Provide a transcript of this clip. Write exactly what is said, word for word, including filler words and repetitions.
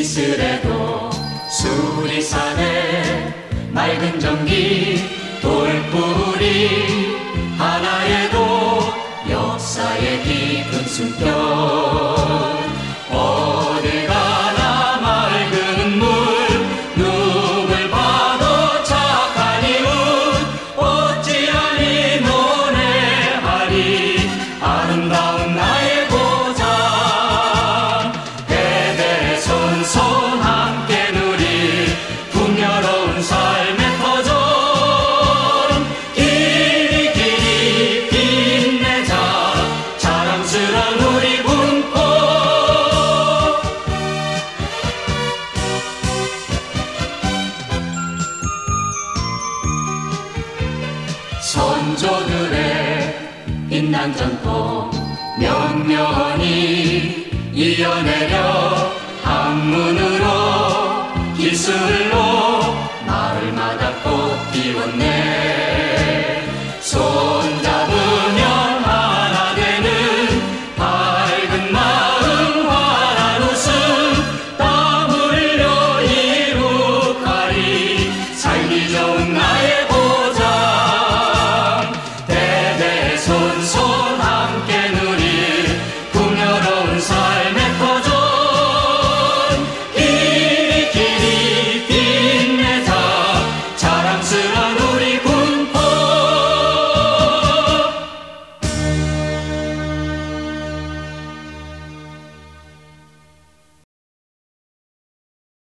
이슬에도 수리산에 맑은 전기 돌뿌리 하나에도 역사의 깊은 숨결 어딜 가나 맑은 물 누굴 봐도 착한 이웃 어찌하니 노래하리 아름다운 나의 고장 대대손손 함께 누릴 풍요로운 삶의 터전 길이 길이 빛내자 자랑스러운 우리 분포 선조들의 빛난 전통 명명히 이어내려 학문으로 기술로 마을마다 꽃 피웠네 손